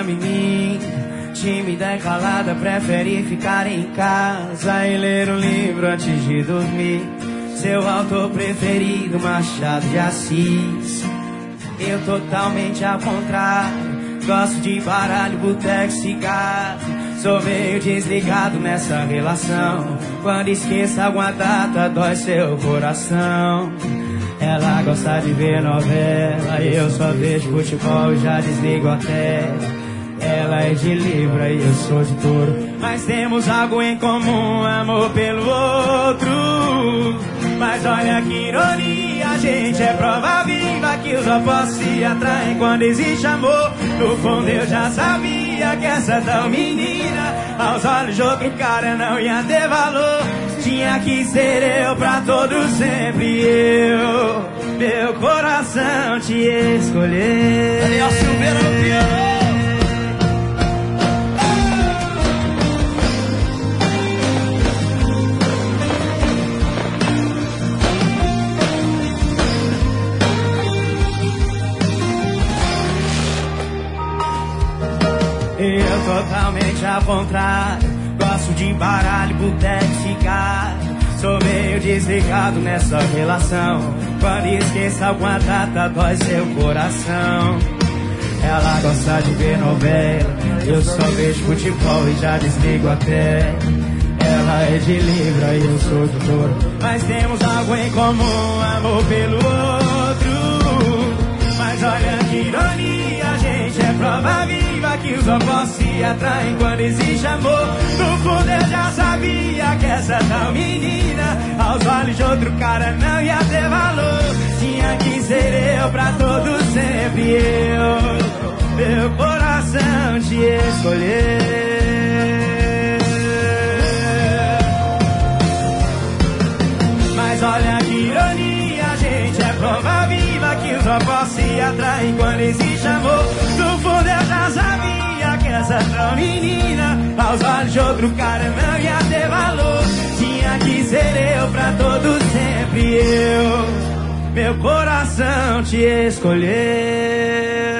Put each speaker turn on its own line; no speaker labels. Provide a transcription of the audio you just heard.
menina tímida e calada, prefere ficar em casa e ler um livro antes de dormir. Seu autor preferido, Machado de Assis. Eu totalmente ao contrário, gosto de baralho, boteco, cigarro. Sou meio desligado nessa relação. Quando esqueço alguma data, dói seu coração. Ela gosta de ver novela, eu só vejo futebol e já desligo a tela. Ela é de Libra e eu sou de Touro, mas temos algo em comum, amor pelo outro. Mas olha que ironia, a gente é prova viva que os opostos se atraem quando existe amor. No fundo eu já sabia que essa tal menina aos olhos de outro cara não ia ter valor. Tinha que ser eu pra todo sempre, eu, meu coração te escolher.
Daniel Silveira no piano.
Eu totalmente ao contrário, gosto de baralho, boteco, cigarro. Sou meio desligado nessa relação. Quando esqueço alguma data, dói seu coração. Ela gosta de ver novela, eu só vejo futebol e já desligo a tela. Ela é de Libra e eu sou de Touro, mas temos algo em comum, amor pelo outro. Mas olha que ironia, a gente é prova viva que os opostos se atraem quando existe amor. No fundo eu já sabia que essa tal menina aos olhos de outro cara não ia ter valor. Tinha que ser eu pra todo sempre, eu, meu coração te escolher. Mas olha que ironia, a gente é prova viva que os opostos se atraem quando existe amor. No fundo eu já sabia que essa tal menina aos olhos de outro cara não ia ter valor. Tinha que ser eu pra todo sempre, eu, meu coração te escolher.